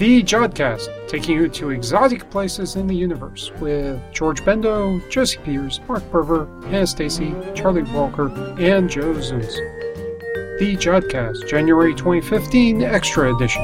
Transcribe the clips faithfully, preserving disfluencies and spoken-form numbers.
The Jodcast, taking you to exotic places in the universe with George Bendo, Josie Peters, Mark Berver, Hannah Stacy, Charlie Walker, and Joe Zuns. The Jodcast, January twenty fifteen, Extra Edition.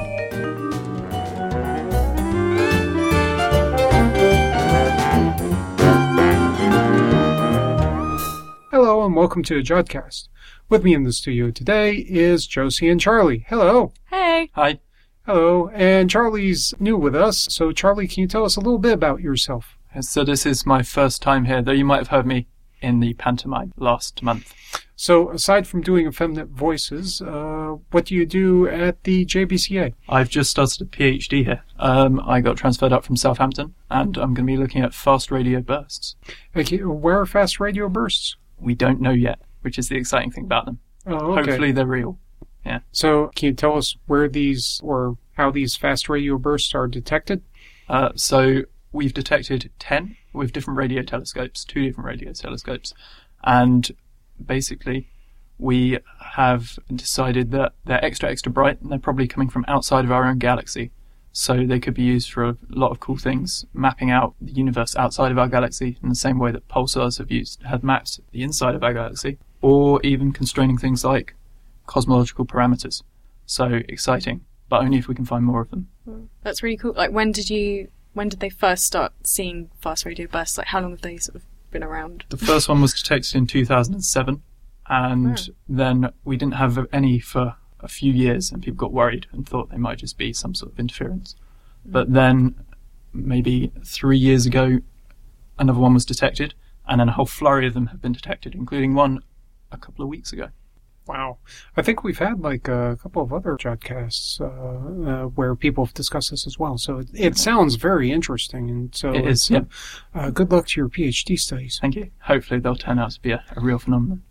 Hello and welcome to the Jodcast. With me in the studio today is Josie and Charlie. Hello. Hey. Hi. Hello, and Charlie's new with us, so Charlie, can you tell us a little bit about yourself? So this is my first time here, though you might have heard me in the pantomime last month. So, aside from doing effeminate voices, uh, what do you do at the J B C A? I've just started a PhD here. Um, I got transferred up from Southampton, and I'm going to be looking at fast radio bursts. Okay, where are fast radio bursts? We don't know yet, which is the exciting thing about them. Oh, okay. Hopefully they're real. Yeah. So, can you tell us where these, or how these fast radio bursts are detected? Uh, so, we've detected ten with different radio telescopes, two different radio telescopes, and basically we have decided that they're extra, extra bright, and they're probably coming from outside of our own galaxy. So they could be used for a lot of cool things, mapping out the universe outside of our galaxy in the same way that pulsars have used have mapped the inside of our galaxy, or even constraining things like cosmological parameters. So exciting, but only if we can find more of them. That's really cool. Like, when did you, when did they first start seeing fast radio bursts? Like, how long have they sort of been around? The first one was detected in two thousand seven, and oh. then we didn't have any for a few years, and people got worried and thought they might just be some sort of interference. Mm. But then, maybe three years ago, another one was detected, and then a whole flurry of them have been detected, including one a couple of weeks ago. Wow. I think we've had like a couple of other Jodcasts uh, uh, where people have discussed this as well. So it, it sounds very interesting. And so it is, yeah. Uh, good luck to your PhD studies. Thank you. Hopefully they'll turn out to be a, a real phenomenon.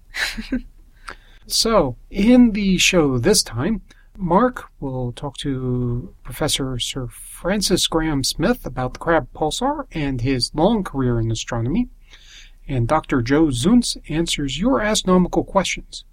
So, in the show this time, Mark will talk to Professor Sir Francis Graham Smith about the Crab Pulsar and his long career in astronomy. And Doctor Joe Zuns answers your astronomical questions.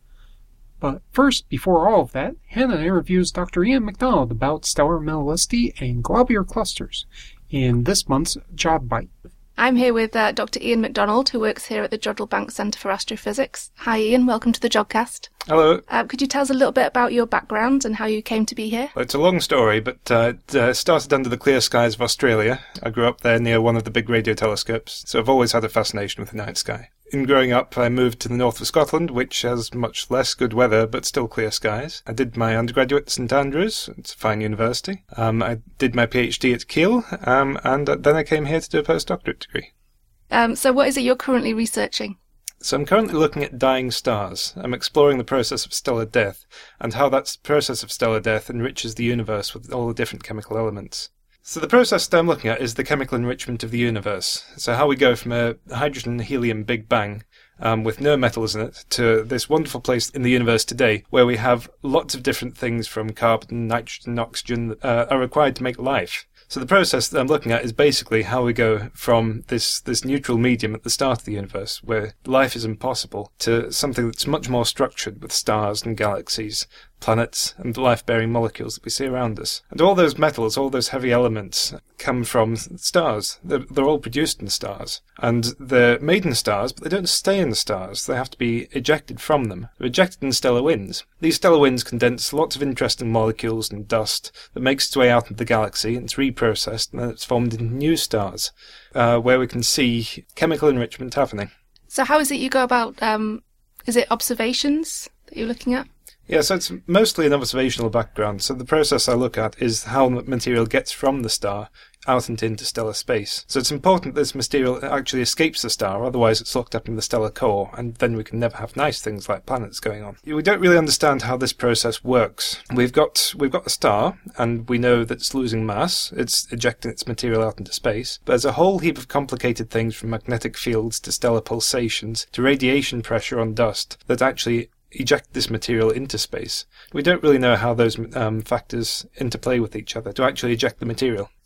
But first, before all of that, Hannah interviews Doctor Ian McDonald about stellar metallicity and globular clusters in this month's Jod Bite. I'm here with uh, Doctor Ian McDonald, who works here at the Jodrell Bank Centre for Astrophysics. Hi Ian, welcome to the Jodcast. Hello. Uh, could you tell us a little bit about your background and how you came to be here? Well, it's a long story, but uh, it uh, started under the clear skies of Australia. I grew up there near one of the big radio telescopes, so I've always had a fascination with the night sky. In growing up, I moved to the north of Scotland, which has much less good weather, but still clear skies. I did my undergraduate at St Andrews. It's a fine university. Um, I did my PhD at Keele, um, and then I came here to do a postdoctorate degree. Um, so what is it you're currently researching? So I'm currently looking at dying stars. I'm exploring the process of stellar death, and how that process of stellar death enriches the universe with all the different chemical elements. So the process that I'm looking at is the chemical enrichment of the universe. So how we go from a hydrogen-helium Big Bang um, with no metals in it to this wonderful place in the universe today where we have lots of different things from carbon, nitrogen, oxygen that uh, are required to make life. So the process that I'm looking at is basically how we go from this, this neutral medium at the start of the universe, where life is impossible, to something that's much more structured with stars and galaxies, planets, and the life-bearing molecules that we see around us. And all those metals, all those heavy elements, come from stars. They're, they're all produced in stars. And they're made in stars, but they don't stay in the stars. They have to be ejected from them. They're ejected in stellar winds. These stellar winds condense lots of interesting molecules and dust that makes its way out into the galaxy, and it's reprocessed, and then it's formed into new stars, uh, where we can see chemical enrichment happening. So how is it you go about, um, is it observations that you're looking at? Yeah, so it's mostly an observational background. So the process I look at is how material gets from the star out into interstellar space. So it's important that this material actually escapes the star, otherwise it's locked up in the stellar core, and then we can never have nice things like planets going on. We don't really understand how this process works. We've got we've got a star, and we know that it's losing mass, it's ejecting its material out into space, but there's a whole heap of complicated things from magnetic fields to stellar pulsations to radiation pressure on dust that actually eject this material into space. We don't really know how those um, factors interplay with each other to actually eject the material.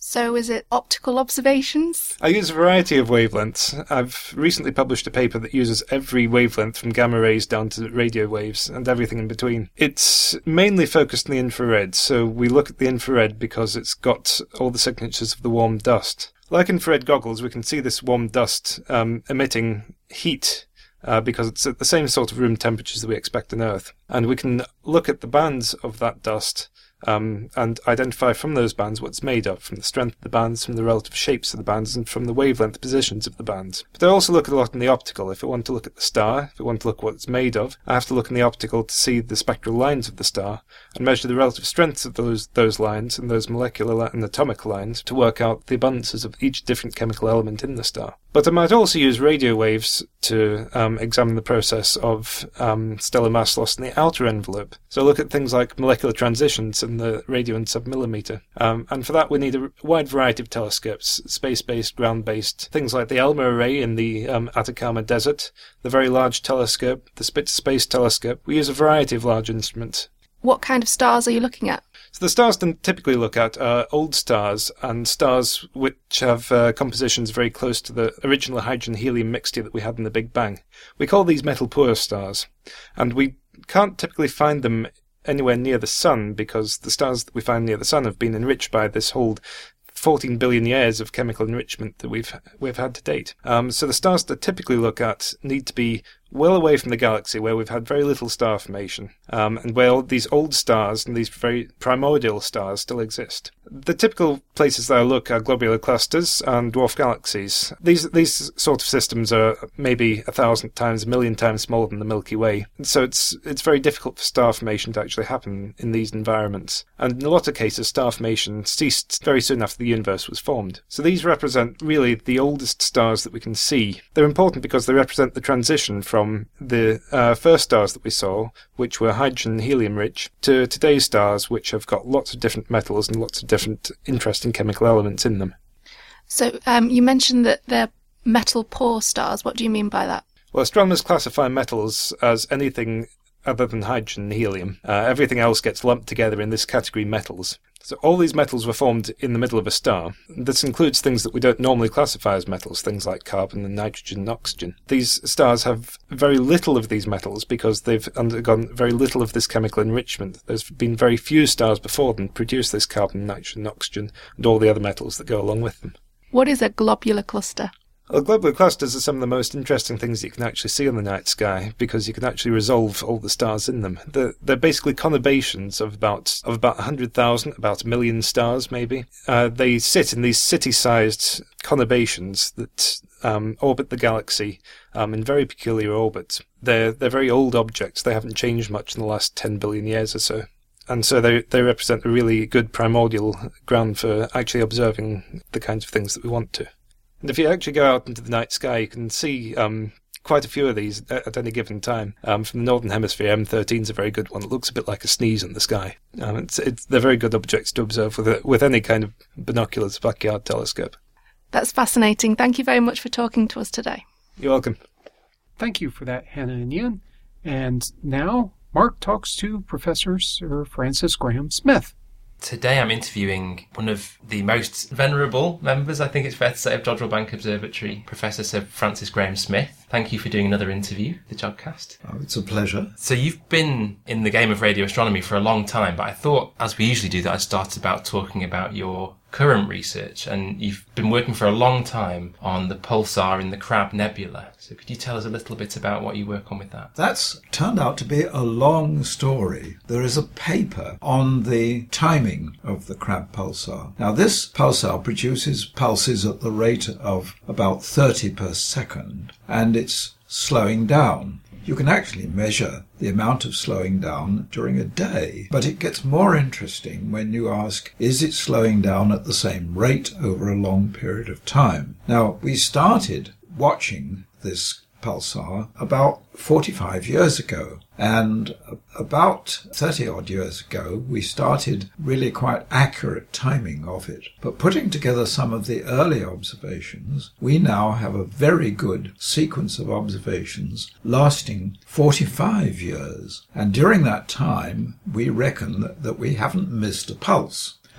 So is it optical observations? I use a variety of wavelengths. I've recently published a paper that uses every wavelength from gamma rays down to radio waves and everything in between. It's mainly focused on the infrared, so we look at the infrared because it's got all the signatures of the warm dust. Like infrared goggles, we can see this warm dust um, emitting heat uh, because it's at the same sort of room temperatures that we expect on Earth. And we can look at the bands of that dust Um, and identify from those bands what it's made of, from the strength of the bands, from the relative shapes of the bands, and from the wavelength positions of the bands. But I also look a lot in the optical. If I want to look at the star, if I want to look what it's made of, I have to look in the optical to see the spectral lines of the star and measure the relative strengths of those those lines and those molecular and atomic lines to work out the abundances of each different chemical element in the star. But I might also use radio waves to um, examine the process of um, stellar mass loss in the outer envelope. So look at things like molecular transitions in the radio and submillimeter. Um, and for that we need a wide variety of telescopes, space-based, ground-based, things like the ALMA array in the um, Atacama Desert, the Very Large Telescope, the Spitzer Space Telescope. We use a variety of large instruments. What kind of stars are you looking at? So the stars to typically look at are old stars and stars which have uh, compositions very close to the original hydrogen-helium mixture that we had in the Big Bang. We call these metal-poor stars, and we can't typically find them anywhere near the Sun because the stars that we find near the Sun have been enriched by this whole fourteen billion years of chemical enrichment that we've we've had to date. Um, so the stars that typically look at need to be well away from the galaxy where we've had very little star formation, um, and where all these old stars and these very primordial stars still exist. The typical places that I look are globular clusters and dwarf galaxies. These these sort of systems are maybe a thousand times, a million times smaller than the Milky Way, so it's it's very difficult for star formation to actually happen in these environments. And in a lot of cases, star formation ceased very soon after the universe was formed. So these represent really the oldest stars that we can see. They're important because they represent the transition from From the uh, first stars that we saw, which were hydrogen and helium rich, to today's stars, which have got lots of different metals and lots of different interesting chemical elements in them. So um, you mentioned that they're metal-poor stars. What do you mean by that? Well, astronomers classify metals as anything other than hydrogen and helium. Uh, everything else gets lumped together in this category metals. So all these metals were formed in the middle of a star. This includes things that we don't normally classify as metals, things like carbon and nitrogen and oxygen. These stars have very little of these metals because they've undergone very little of this chemical enrichment. There's been very few stars before them produce this carbon, nitrogen, oxygen, and all the other metals that go along with them. What is a globular cluster? Well, globular clusters are some of the most interesting things that you can actually see in the night sky because you can actually resolve all the stars in them. They're, they're basically conurbations of about of about one hundred thousand, about a million stars maybe. Uh, they sit in these city-sized conurbations that um, orbit the galaxy um, in very peculiar orbits. They're, they're very old objects. They haven't changed much in the last ten billion years or so. And so they they represent a really good primordial ground for actually observing the kinds of things that we want to. And if you actually go out into the night sky, you can see um, quite a few of these at, at any given time. Um, from the Northern Hemisphere, M thirteen is a very good one. It looks a bit like a sneeze in the sky. Um, it's, it's, they're very good objects to observe with, a, with any kind of binoculars, backyard telescope. That's fascinating. Thank you very much for talking to us today. You're welcome. Thank you for that, Hannah and Ian. And now, Mark talks to Professor Sir Francis Graham-Smith. Today I'm interviewing one of the most venerable members, I think it's fair to say, of Jodrell Bank Observatory, Professor Sir Francis Graham-Smith. Thank you for doing another interview, the Jodcast. Oh, it's a pleasure. So you've been in the game of radio astronomy for a long time, but I thought, as we usually do, that I'd start about talking about your current research, and you've been working for a long time on the pulsar in the Crab Nebula. So could you tell us a little bit about what you work on with that? That's turned out to be a long story. There is a paper on the timing of the Crab pulsar. Now, this pulsar produces pulses at the rate of about thirty per second, and it's slowing down. You can actually measure the amount of slowing down during a day, but it gets more interesting when you ask, is it slowing down at the same rate over a long period of time? Now, we started watching this pulsar about forty-five years ago, and about thirty odd years ago we started really quite accurate timing of it. But putting together some of the early observations, we now have a very good sequence of observations lasting forty-five years, and during that time we reckon that, that we haven't missed a pulse.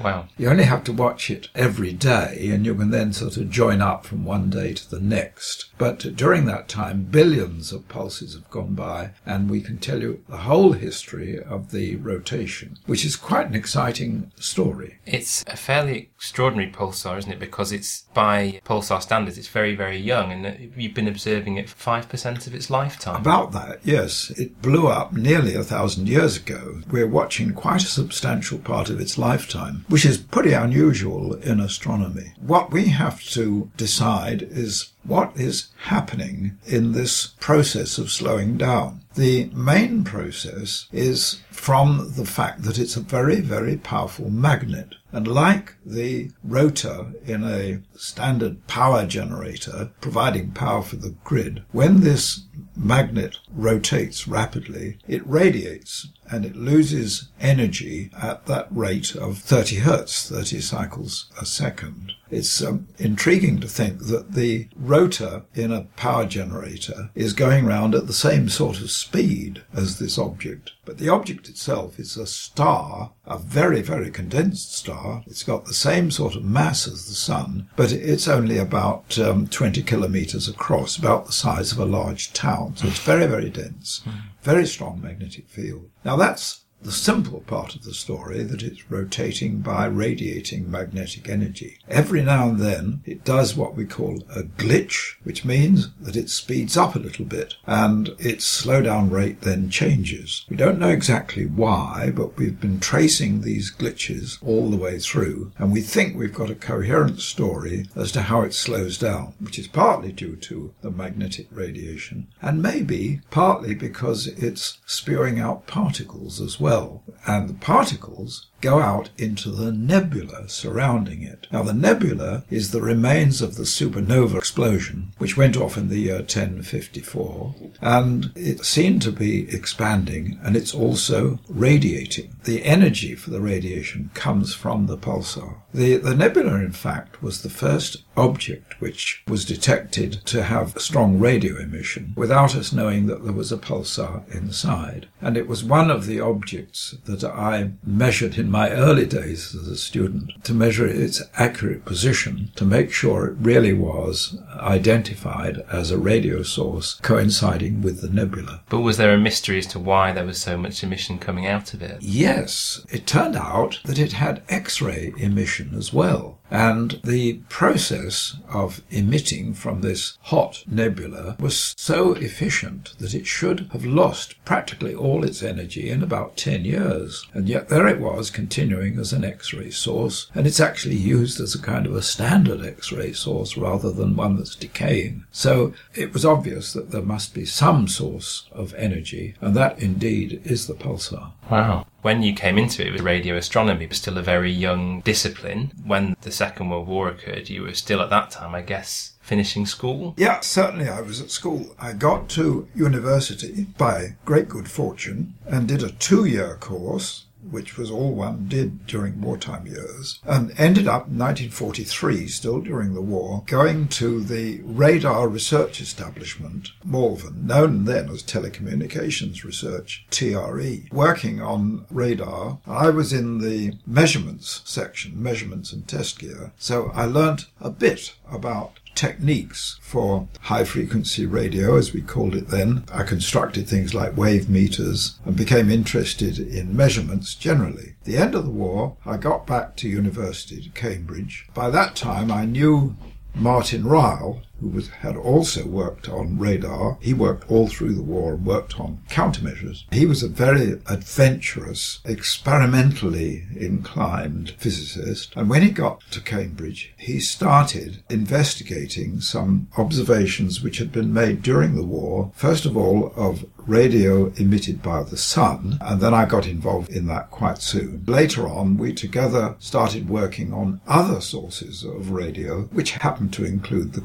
Wow. You only have to watch it every day, and you can then sort of join up from one day to the next. But during that time, billions of pulses have gone by, and we can tell you the whole history of the rotation, which is quite an exciting story. It's a fairly extraordinary pulsar, isn't it? Because it's, by pulsar standards, it's very, very young, and you've been observing it for five percent of its lifetime. About that, yes. It blew up nearly a thousand years ago. We're watching quite a substantial part of its lifetime, which is pretty unusual in astronomy. What we have to decide is what is happening in this process of slowing down. The main process is from the fact that it's a very, very powerful magnet. And like the rotor in a standard power generator, providing power for the grid, when this magnet rotates rapidly, it radiates and it loses energy at that rate of thirty hertz, thirty cycles a second. It's um, intriguing to think that the rotor in a power generator is going round at the same sort of speed as this object. But the object itself is a star, a very, very condensed star. It's got the same sort of mass as the Sun, but it's only about um, twenty kilometers across, about the size of a large town. So it's very, very dense, very strong magnetic field. Now that's the simple part of the story, that it's rotating by radiating magnetic energy. Every now and then it does what we call a glitch, which means that it speeds up a little bit and its slowdown rate then changes. We don't know exactly why, but we've been tracing these glitches all the way through, and we think we've got a coherent story as to how it slows down, which is partly due to the magnetic radiation and maybe partly because it's spewing out particles as well. And the particles go out into the nebula surrounding it. Now, the nebula is the remains of the supernova explosion, which went off in the year ten fifty-four, and it seemed to be expanding, and it's also radiating. The energy for the radiation comes from the pulsar. The, the nebula, in fact, was the first object which was detected to have strong radio emission without us knowing that there was a pulsar inside. And it was one of the objects that I measured in my early days as a student to measure its accurate position, to make sure it really was identified as a radio source coinciding with the nebula. But was there a mystery as to why there was so much emission coming out of it? Yes, it turned out that it had X-ray emission as well. And the process of emitting from this hot nebula was so efficient that it should have lost practically all its energy in about ten years. And yet there it was, continuing as an X-ray source, and it's actually used as a kind of a standard X-ray source rather than one that's decaying. So it was obvious that there must be some source of energy, and that indeed is the pulsar. Wow. When you came into it with radio astronomy, it was still a very young discipline. When the Second World War occurred, you were still at that time, I guess, finishing school? Yeah, certainly I was at school. I got to university by great good fortune and did a two-year course, which was all one did during wartime years, and ended up in nineteen forty-three, still during the war, going to the Radar Research Establishment, Malvern, known then as Telecommunications Research, T R E, working on radar. I was in the measurements section, measurements and test gear, so I learnt a bit about techniques for high-frequency radio, as we called it then. I constructed things like wave meters and became interested in measurements generally. At the end of the war, I got back to university to Cambridge. By that time, I knew Martin Ryle, who was, had also worked on radar. He worked all through the war and worked on countermeasures. He was a very adventurous, experimentally inclined physicist. And when he got to Cambridge, he started investigating some observations which had been made during the war, first of all of radio emitted by the sun, and then I got involved in that quite soon. Later on, we together started working on other sources of radio, which happened to include the Crab Nebula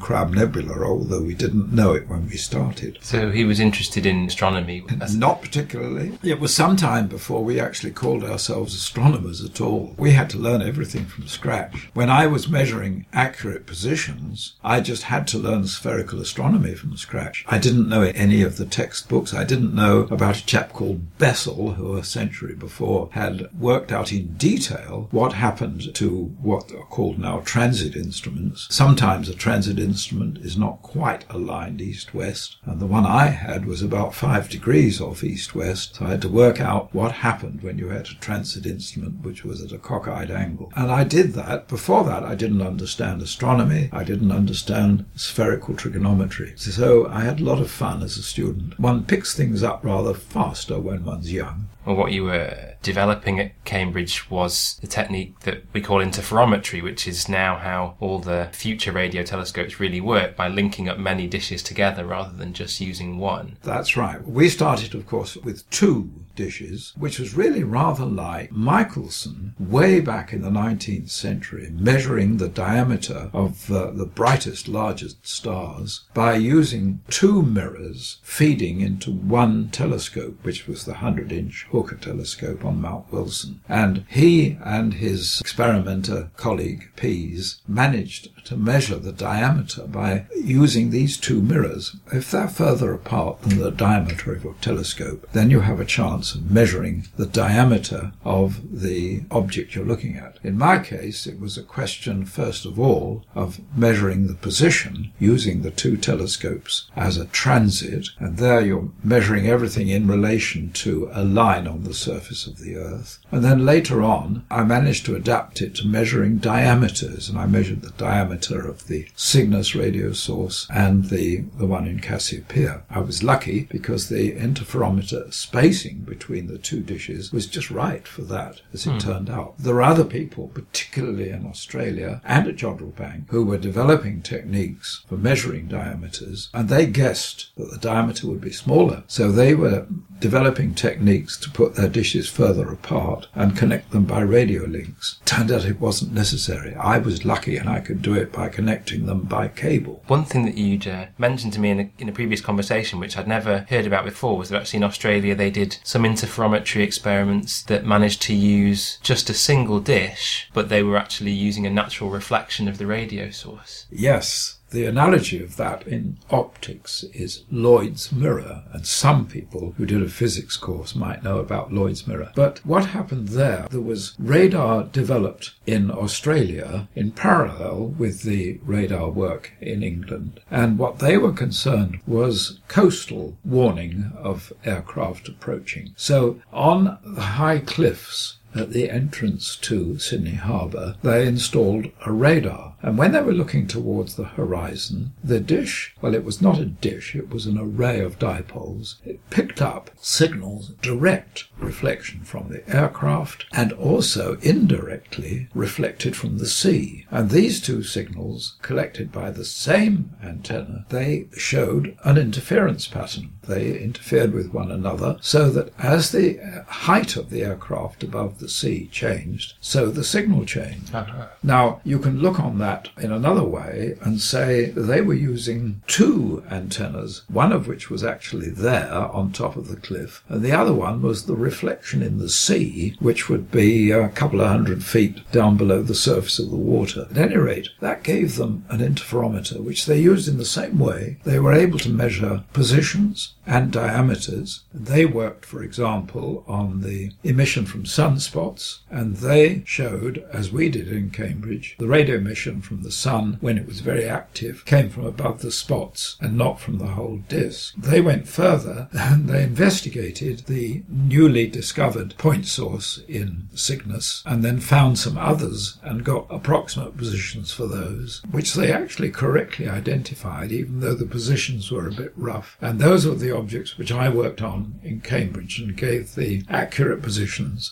nebula, although we didn't know it when we started. So he was interested in astronomy? Not particularly. It was some time before we actually called ourselves astronomers at all. We had to learn everything from scratch. When I was measuring accurate positions, I just had to learn spherical astronomy from scratch. I didn't know any of the textbooks. I didn't know about a chap called Bessel, who a century before had worked out in detail what happened to what are called now transit instruments. Sometimes a transit instrument is not quite aligned east-west, and the one I had was about five degrees off east-west, so I had to work out what happened when you had a transit instrument which was at a cockeyed angle. And I did that. Before that, I didn't understand astronomy. I didn't understand spherical trigonometry. So I had a lot of fun as a student. One picks things up rather faster when one's young. Well, what you were developing at Cambridge was the technique that we call interferometry, which is now how all the future radio telescopes really work, by linking up many dishes together rather than just using one. That's right. We started, of course, with two dishes, which was really rather like Michelson way back in the nineteenth century, measuring the diameter of uh, the brightest, largest stars by using two mirrors feeding into one telescope, which was the hundred-inch Hooker telescope on Mount Wilson. And he and his experimenter colleague Pease managed to measure the diameter by using these two mirrors. If they're further apart than the diameter of your telescope, then you have a chance of measuring the diameter of the object you're looking at. In my case, it was a question, first of all, of measuring the position using the two telescopes as a transit, and there you're measuring everything in relation to a line on the surface of the Earth. And then later on, I managed to adapt it to measuring diameters, and I measured the diameter of the Cygnus radio source and the, the one in Cassiopeia. I was lucky because the interferometer spacing between the two dishes was just right for that, as it hmm. turned out. There are other people, particularly in Australia and at Jodrell Bank, who were developing techniques for measuring diameters, and they guessed that the diameter would be smaller. So they were developing techniques to put their dishes further apart and connect them by radio links. Turned out it wasn't necessary. I was lucky and I could do it by connecting them by cable. One thing that you'd uh, mentioned to me in a, in a previous conversation, which I'd never heard about before, was that actually in Australia they did some interferometry experiments that managed to use just a single dish, but they were actually using a natural reflection of the radio source. Yes. The analogy of that in optics is Lloyd's mirror, and some people who did a physics course might know about Lloyd's mirror. But what happened there, there was radar developed in Australia in parallel with the radar work in England, and what they were concerned was coastal warning of aircraft approaching. So on the high cliffs at the entrance to Sydney Harbour, they installed a radar. And when they were looking towards the horizon, the dish, well, it was not a dish, it was an array of dipoles. It picked up signals, direct reflection from the aircraft, and also indirectly reflected from the sea. And these two signals, collected by the same antenna, they showed an interference pattern. They interfered with one another, so that as the height of the aircraft above the sea changed, so the signal changed. Uh-huh. Now, you can look on that in another way and say they were using two antennas, one of which was actually there on top of the cliff, and the other one was the reflection in the sea, which would be a couple of hundred feet down below the surface of the water. At any rate, that gave them an interferometer, which they used in the same way. They were able to measure positions and diameters. They worked, for example, on the emission from sunspots, and they showed, as we did in Cambridge, the radio emission from the sun, when it was very active, came from above the spots and not from the whole disk. They went further and they investigated the newly discovered point source in Cygnus, and then found some others and got approximate positions for those, which they actually correctly identified, even though the positions were a bit rough. And those were the objects which I worked on in Cambridge and gave the accurate positions, which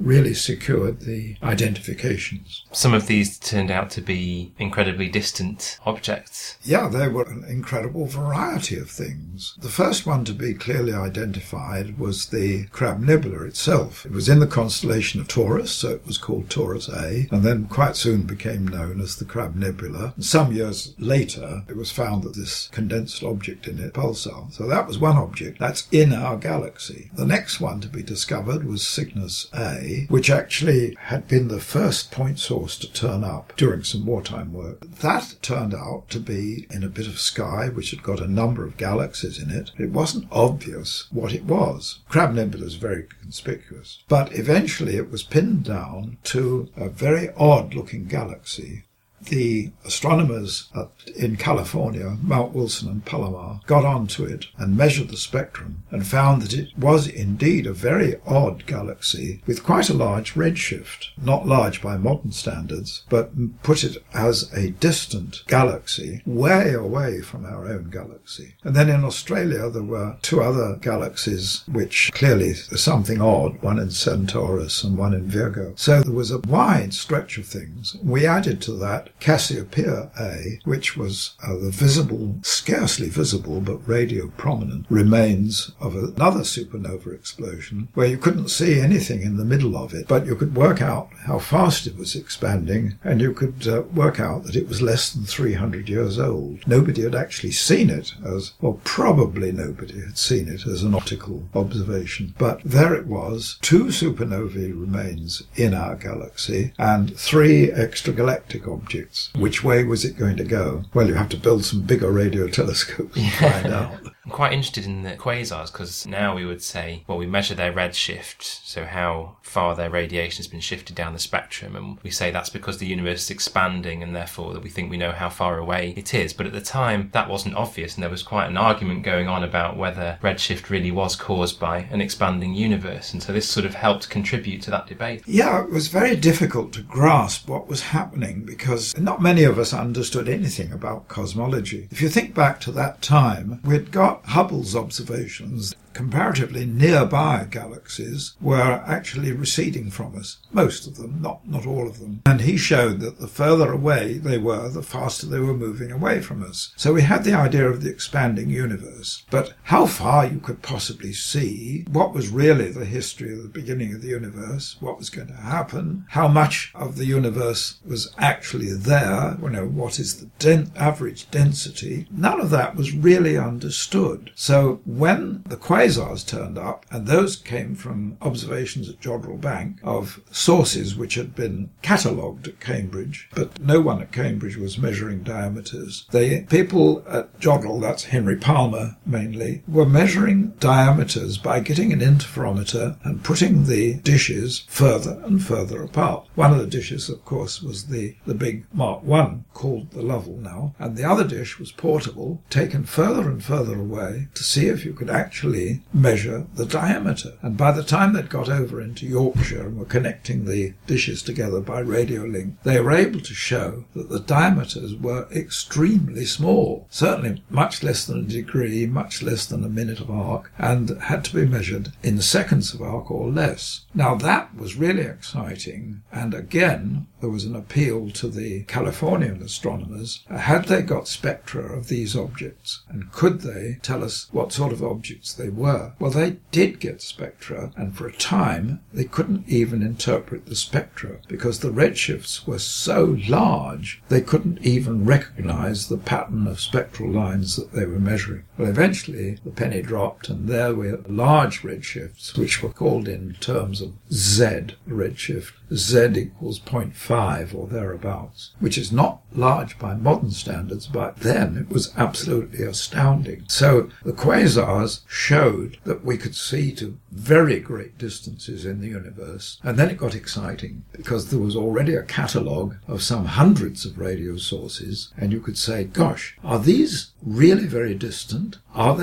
really secured the identifications. Some of these turned out to be incredibly distant objects. Yeah, they were an incredible variety of things. The first one to be clearly identified was the Crab Nibbler itself. It was in the constellation of Taurus, so it was called Taurus A, and then quite soon became known as the Crab Nebula. And some years later, it was found that this condensed object in it, pulsar. So that was one object that's in our galaxy. The next one to be discovered was Cygnus A, which actually had been the first point source to turn up during some wartime work. That turned out to be in a bit of sky which had got a number of galaxies in it. It wasn't obvious what it was. Crab Nebula is very conspicuous. But eventually it was pinned down to a very odd-looking galaxy. The astronomers at, in California, Mount Wilson and Palomar, got onto it and measured the spectrum and found that it was indeed a very odd galaxy with quite a large redshift. Not large by modern standards, but put it as a distant galaxy way away from our own galaxy. And then in Australia there were two other galaxies which clearly are something odd, one in Centaurus and one in Virgo. So there was a wide stretch of things. We added to that Cassiopeia A, which was uh, the visible, scarcely visible, but radio prominent remains of another supernova explosion where you couldn't see anything in the middle of it, but you could work out how fast it was expanding, and you could uh, work out that it was less than three hundred years old. Nobody had actually seen it as, well, probably nobody had seen it as an optical observation, but there it was, two supernovae remains in our galaxy, and three extragalactic objects. Which way was it going to go? Well, you have to build some bigger radio telescopes to find out. I'm quite interested in the quasars because now we would say, well, we measure their redshift, so how far their radiation has been shifted down the spectrum, and we say that's because the universe is expanding and therefore that we think we know how far away it is. But at the time, that wasn't obvious, and there was quite an argument going on about whether redshift really was caused by an expanding universe, and so this sort of helped contribute to that debate. Yeah, it was very difficult to grasp what was happening because not many of us understood anything about cosmology. If you think back to that time, we'd got Hubble's observations. Comparatively nearby galaxies were actually receding from us. Most of them, not, not all of them. And he showed that the further away they were, the faster they were moving away from us. So we had the idea of the expanding universe. But how far you could possibly see, what was really the history of the beginning of the universe, what was going to happen, how much of the universe was actually there, you know, what is the den- average density, none of that was really understood. So when the quasars turned up, and those came from observations at Jodrell Bank of sources which had been catalogued at Cambridge, but no one at Cambridge was measuring diameters. The people at Jodrell, that's Henry Palmer mainly, were measuring diameters by getting an interferometer and putting the dishes further and further apart. One of the dishes, of course, was the, the big Mark one, called the Lovell now, and the other dish was portable, taken further and further away to see if you could actually measure the diameter. And by the time they'd got over into Yorkshire and were connecting the dishes together by radio link, they were able to show that the diameters were extremely small, certainly much less than a degree, much less than a minute of arc, and had to be measured in seconds of arc or less. Now that was really exciting, and again there was an appeal to the Californian astronomers. Had they got spectra of these objects, and could they tell us what sort of objects they were? Well, they did get spectra, and for a time they couldn't even interpret the spectra because the redshifts were so large they couldn't even recognize the pattern of spectral lines that they were measuring. Well, eventually the penny dropped, and there were large redshifts which were called in terms of Z redshift. Z equals zero point five or thereabouts, which is not large by modern standards, but then it was absolutely astounding. So the quasars showed that we could see to very great distances in the universe, and then it got exciting because there was already a catalogue of some hundreds of radio sources, and you could say, gosh, are these really very distant? Are they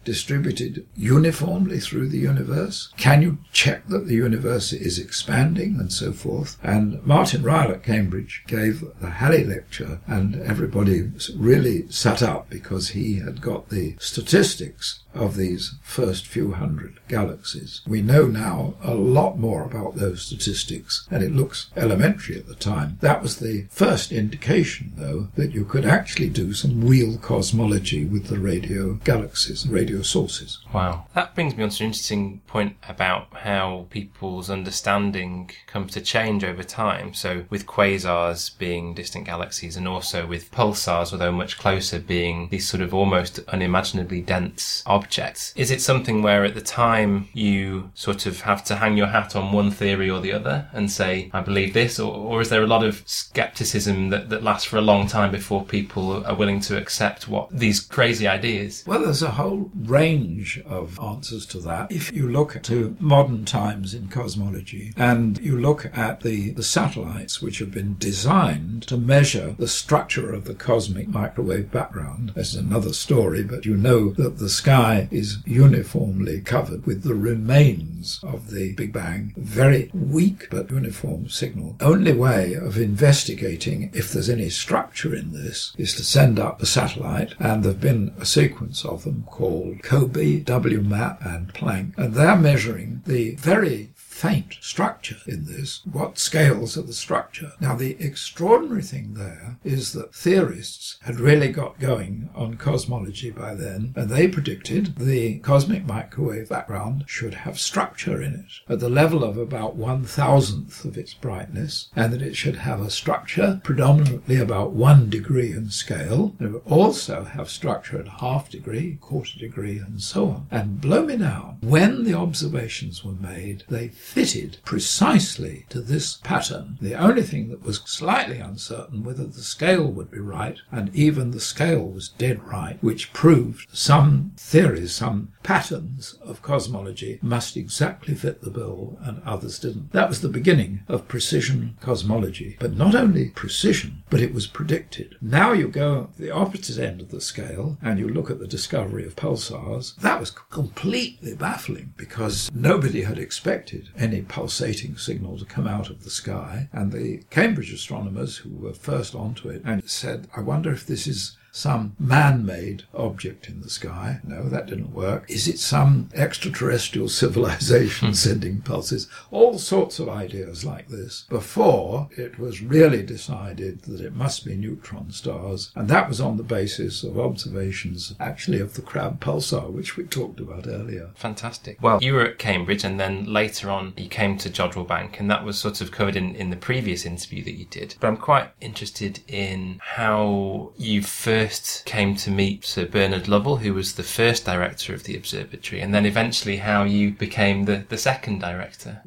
distributed uniformly through the universe? Can you check that the universe is expanding and so forth? And Martin Ryle at Cambridge gave the Halley lecture, and everybody really sat up because he had got the statistics of these first few hundred galaxies. We know now a lot more about those statistics, and it looks elementary at the time. That was the first indication, though, that you could actually do some real cosmology with the radio galaxies, radio sources. Wow. That brings me on to an interesting point about how people's understanding comes to change over time. So with quasars being distant galaxies, and also with pulsars, although much closer, being these sort of almost unimaginably dense objects. Is it something where at the time you sort of have to hang your hat on one theory or the other and say, I believe this, or, or is there a lot of skepticism that, that lasts for a long time before people are willing to accept what these crazy ideas? Well, there's a whole range of answers to that. If you look to modern times in cosmology and you look at the, the satellites which have been designed to measure the structure of the cosmic microwave background, that's another story, but you know that the sky is uniformly covered with the remains of the Big Bang, very weak but uniform signal. Only way of investigating if there's any structure in this is to send up a satellite, and there have been a sequence of them called COBE, W MAP and Planck, and they're measuring the very faint structure in this. What scales are the structure? Now, the extraordinary thing there is that theorists had really got going on cosmology by then, and they predicted the cosmic microwave background should have structure in it at the level of about one thousandth of its brightness, and that it should have a structure predominantly about one degree in scale. It would also have structure at half degree, quarter degree, and so on. And blow me now, when the observations were made, they fitted precisely to this pattern. The only thing that was slightly uncertain whether the scale would be right, and even the scale was dead right, which proved some theories, some patterns of cosmology must exactly fit the bill and others didn't. That was the beginning of precision cosmology. But not only precision, but it was predicted. Now you go at the opposite end of the scale and you look at the discovery of pulsars. That was completely baffling because nobody had expected any pulsating signal to come out of the sky, and the Cambridge astronomers who were first onto it and said, I wonder if this is some man-made object in the sky. No, that didn't work. Is it some extraterrestrial civilization sending pulses? All sorts of ideas like this before it was really decided that it must be neutron stars, and that was on the basis of observations actually of the Crab pulsar, which we talked about earlier. Fantastic. Well, you were at Cambridge and then later on you came to Jodrell Bank, and that was sort of covered in, in the previous interview that you did. But I'm quite interested in how you first came to meet Sir Bernard Lovell, who was the first director of the observatory, and then eventually how you became the, the second director.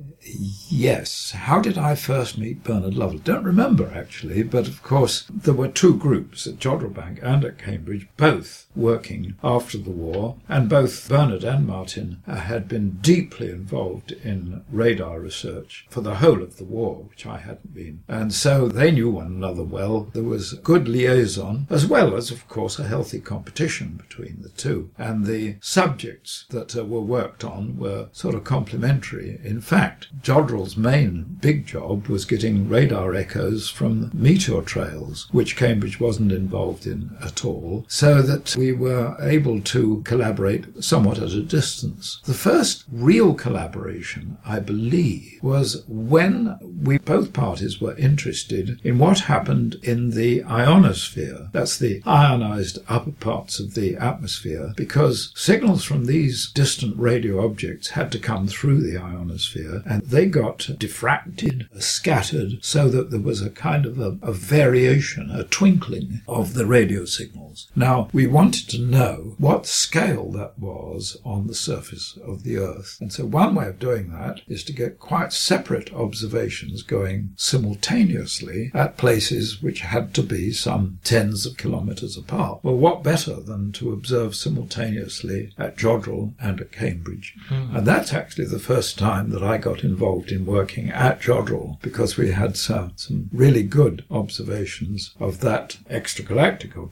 Yes. How did I first meet Bernard Lovell? Don't remember, actually, but of course there were two groups at Jodrell Bank and at Cambridge, both working after the war, and both Bernard and Martin had been deeply involved in radar research for the whole of the war, which I hadn't been. And so they knew one another well. There was good liaison, as well as, of course, a healthy competition between the two. And the subjects that uh, were worked on were sort of complementary. In fact, Jodrell's main big job was getting radar echoes from meteor trails, which Cambridge wasn't involved in at all, so that we were able to collaborate somewhat at a distance. The first real collaboration, I believe, was when we both parties were interested in what happened in the ionosphere. That's the ionized upper parts of the atmosphere, because signals from these distant radio objects had to come through the ionosphere, and they got diffracted, scattered, so that there was a kind of a, a variation, a twinkling of the radio signals. Now, we wanted to know what scale that was on the surface of the Earth. And so one way of doing that is to get quite separate observations going simultaneously at places which had to be some tens of kilometres apart. Well, what better than to observe simultaneously at Jodrell and at Cambridge? Mm. And that's actually the first time that I got involved in working at Jodrell, because we had some, some really good observations of that extragalactic object, as it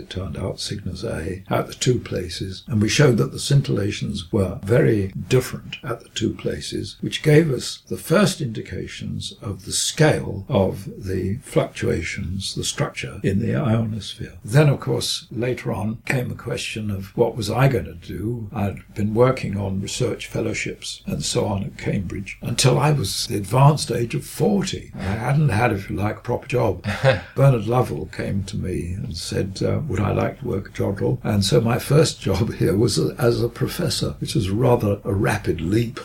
it turned out, Cygnus A, at the two places, and we showed that the scintillations were very different at the two places, which gave us the first indications of the scale of the fluctuations, the structure in the ionosphere. Then, of course, later on came a question of what was I going to do. I'd been working on research fellowships and so on at Cambridge until I was the advanced age of forty. I hadn't had, if you like, a proper job. Bernard Lovell came to me and said, uh, would I like to work at Jodrell? And so my first job here was a, as a professor, which was rather a rapid leap.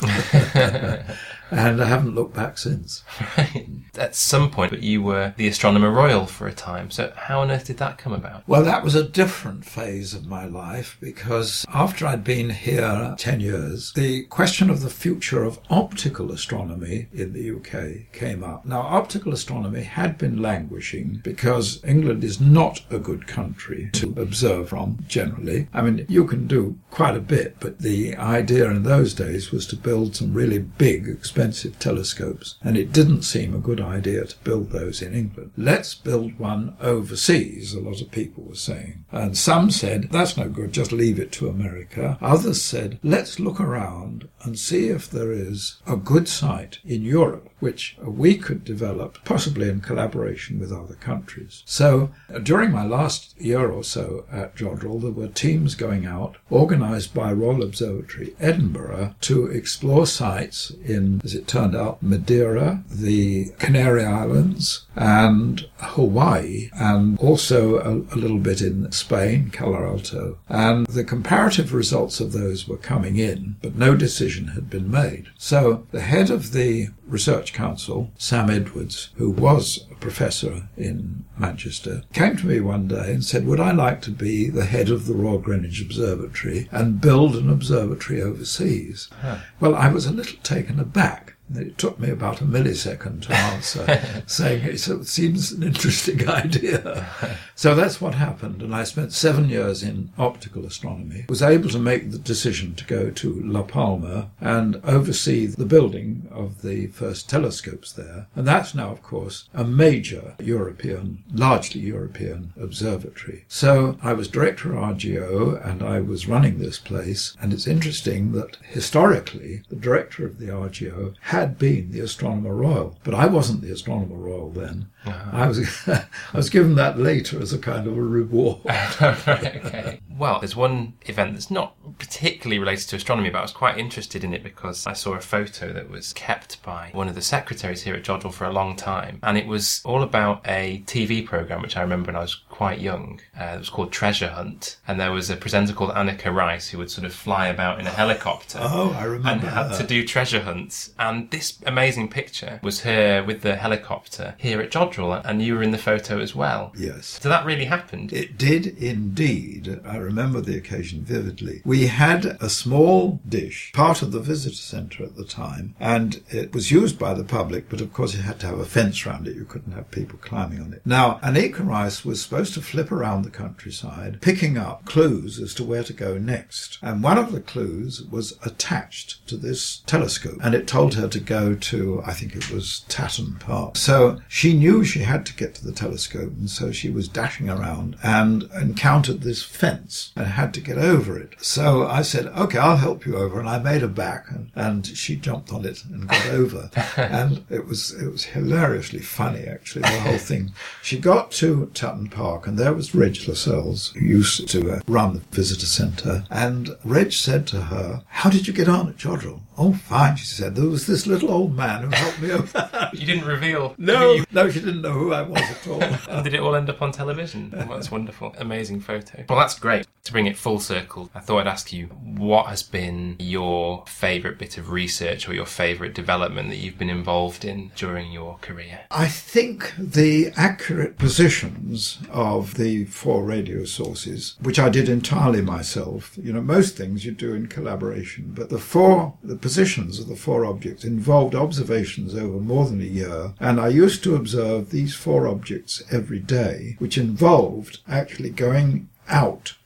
And I haven't looked back since. Right. At some point, you were the Astronomer Royal for a time. So how on earth did that come about? Well, that was a different phase of my life, because after I'd been here ten years, the question of the future of optical astronomy in the U K came up. Now, optical astronomy had been languishing because England is not a good country to observe from, generally. I mean, you can do quite a bit, but the idea in those days was to build some really big, expensive telescopes, and it didn't seem a good idea to build those in England. Let's build one overseas, a lot of people were saying. And some said, that's no good, just leave it to America. Others said, let's look around and see if there is a good site in Europe which we could develop, possibly in collaboration with other countries. So during my last year or so at Jodrell, there were teams going out, organised by Royal Observatory Edinburgh, to explore sites in, as it turned out, Madeira, the Canary Islands, and Hawaii, and also a, a little bit in Spain, Cala Alto. And the comparative results of those were coming in, but no decision had been made. So the head of the Research Council, Sam Edwards, who was a professor in Manchester, came to me one day and said, would I like to be the head of the Royal Greenwich Observatory and build an observatory overseas? Huh. Well, I was a little taken aback. It took me about a millisecond to answer, saying it seems an interesting idea. So that's what happened, and I spent seven years in optical astronomy, was able to make the decision to go to La Palma and oversee the building of the first telescopes there. And that's now, of course, a major European, largely European observatory. So I was director of R G O, and I was running this place, and it's interesting that historically the director of the R G O had had been the Astronomer Royal, but I wasn't the Astronomer Royal then. Uh-huh. I was I was given that later as a kind of a reward. Right, okay. Well, there's one event that's not particularly related to astronomy, but I was quite interested in it because I saw a photo that was kept by one of the secretaries here at Jodrell for a long time, and it was all about a T V programme which I remember when I was quite young. Uh, it was called Treasure Hunt, and there was a presenter called Annika Rice who would sort of fly about in a helicopter. Oh, I remember And had her. to do treasure hunts, and this amazing picture was her with the helicopter here at Jodrell, and you were in the photo as well. Yes. So that really happened? It did indeed. I remember the occasion vividly. We had a small dish, part of the visitor centre at the time, and it was used by the public, but of course it had to have a fence around it. You couldn't have people climbing on it. Now, Annika Rice was supposed to flip around the countryside, picking up clues as to where to go next. And one of the clues was attached to this telescope, and it told her to go to, I think it was Tatton Park. So she knew she had to get to the telescope, and so she was dashing around and encountered this fence and had to get over it. So I said, okay, I'll help you over, and I made her back, and, and she jumped on it and got over. And it was it was hilariously funny, actually, the whole thing. She got to Tatton Park, and there was Reg Lascelles, who used to uh, run the visitor centre, and Reg said to her, how did you get on at Jodrell? Oh, fine, she said. There was this little old man who helped me over. You didn't reveal? No, you... no, she didn't know who I was at all. And did it all end up on television? Well, that's wonderful. Amazing photo. Well, that's great. To bring it full circle, I thought I'd ask you, what has been your favourite bit of research or your favourite development that you've been involved in during your career? I think the accurate positions of the four radio sources, which I did entirely myself, you know, most things you do in collaboration, but the four, the positions of the four objects involved observations over more than a year, and I used to observe these four objects every day, which involved actually going out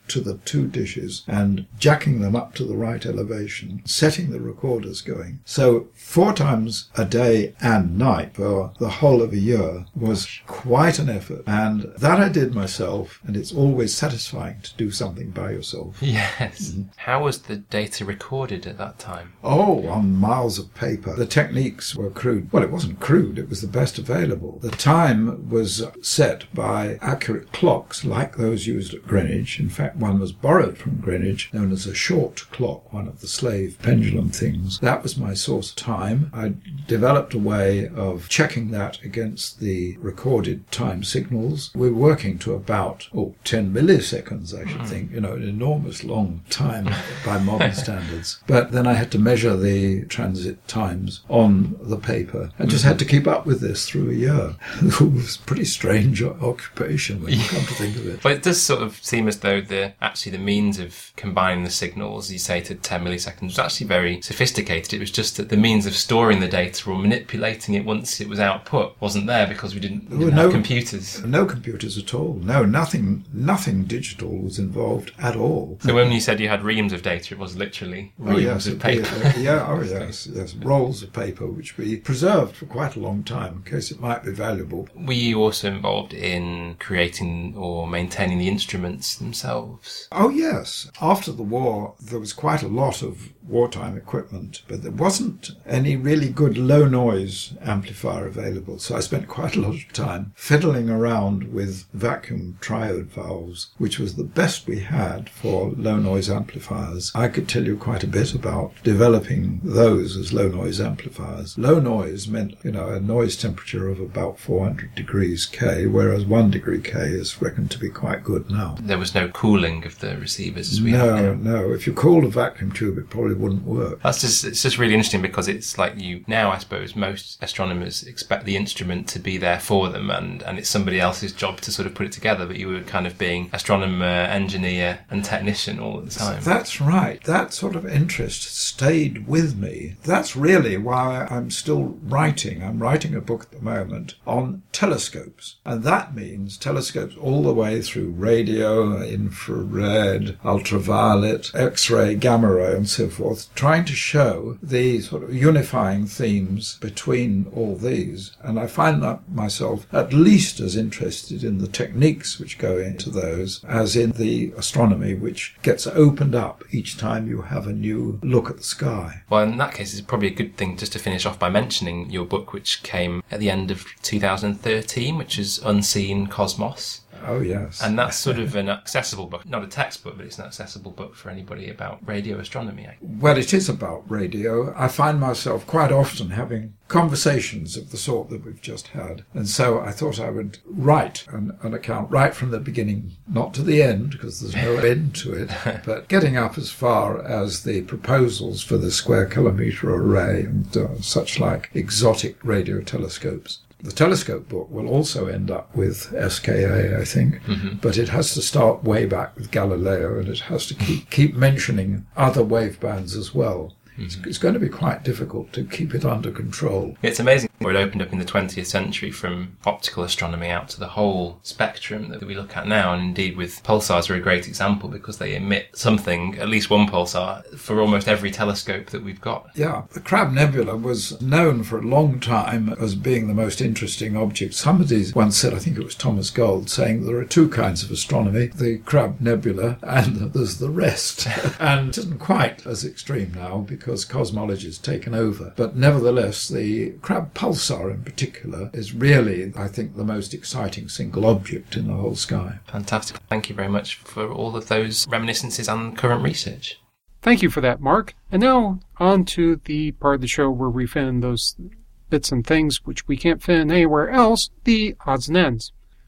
to the two dishes and jacking them up to the right elevation, setting the recorders going. So four times a day and night for the whole of a year was quite an effort. And that I did myself, and it's always satisfying to do something by yourself. Yes. Mm-hmm. How was the data recorded at that time? Oh, on miles of paper. The techniques were crude. Well, it wasn't crude, it was the best available. The time was set by accurate clocks like those used at Greenwich. In fact, one was borrowed from Greenwich, known as a short clock, one of the slave pendulum things. That was my source of time. I developed a way of checking that against the recorded time signals. We're working to about, oh, ten milliseconds, I should mm. think, you know, an enormous long time by modern standards. But then I had to measure the transit times on the paper and just had to keep up with this through a year. It was a pretty strange occupation when you come to think of it. But it does sort of seem as though the actually the means of combining the signals, you say, to ten milliseconds was actually very sophisticated. It was just that the means of storing the data or manipulating it once it was output wasn't there because we didn't, we didn't no, have computers. No computers at all. No, nothing nothing digital was involved at all. So when you said you had reams of data, it was literally reams oh, yes, of paper. Uh, yeah, oh yes, yes, rolls of paper which we preserved for quite a long time in case it might be valuable. Were you also involved in creating or maintaining the instruments themselves? Oh yes. After the war, there was quite a lot of wartime equipment, but there wasn't any really good low noise amplifier available. So I spent quite a lot of time fiddling around with vacuum triode valves, which was the best we had for low noise amplifiers. I could tell you quite a bit about developing those as low noise amplifiers. Low noise meant, you know, a noise temperature of about four hundred degrees K, whereas one degree K is reckoned to be quite good now. There was no cooling of the receivers as we no, have now. No, if you cooled a vacuum tube, it probably wouldn't work. That's just, it's just really interesting because it's like you, now I suppose most astronomers expect the instrument to be there for them and, and it's somebody else's job to sort of put it together, but you were kind of being astronomer, engineer and technician all at the time. That's right. That sort of interest stayed with me. That's really why I'm still writing. I'm writing a book at the moment on telescopes. And that means telescopes all the way through radio, infrared, ultraviolet, X-ray, gamma ray, and so forth, trying to show the sort of unifying themes between all these. And I find that myself at least as interested in the techniques which go into those as in the astronomy which gets opened up each time you have a new look at the sky. Well, in that case, it's probably a good thing just to finish off by mentioning your book, which came at the end of two thousand thirteen, which is Unseen Cosmos. Oh, yes. And that's sort of an accessible book, not a textbook, but it's an accessible book for anybody about radio astronomy. Well, it is about radio. I find myself quite often having conversations of the sort that we've just had. And so I thought I would write an, an account right from the beginning, not to the end, because there's no end to it, but getting up as far as the proposals for the square kilometre array and uh, such like exotic radio telescopes. The telescope book will also end up with S K A, I think, mm-hmm. but it has to start way back with Galileo, and it has to keep, keep mentioning other wave bands as well. It's, it's going to be quite difficult to keep it under control. It's amazing where it opened up in the twentieth century from optical astronomy out to the whole spectrum that we look at now. And indeed with pulsars are a great example because they emit something, at least one pulsar, for almost every telescope that we've got. Yeah, the Crab Nebula was known for a long time as being the most interesting object. Somebody once said, I think it was Thomas Gold, saying there are two kinds of astronomy, the Crab Nebula and there's the rest. And it isn't quite as extreme now because because cosmology has taken over. But nevertheless, the Crab pulsar in particular is really, I think, the most exciting single object in the whole sky. Fantastic. Thank you very much for all of those reminiscences and current research. Thank you for that, Mark. And now on to the part of the show where we fit in those bits and things which we can't fit in anywhere else, the odds and ends.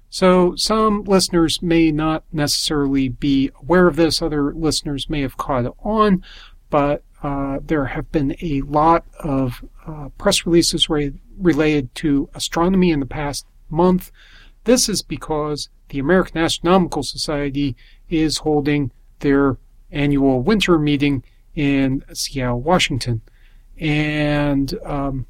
So some listeners may not necessarily be aware of this. Other listeners may have caught on, but uh, there have been a lot of uh, press releases re- related to astronomy in the past month. This is because the American Astronomical Society is holding their annual winter meeting in Seattle, Washington. And um,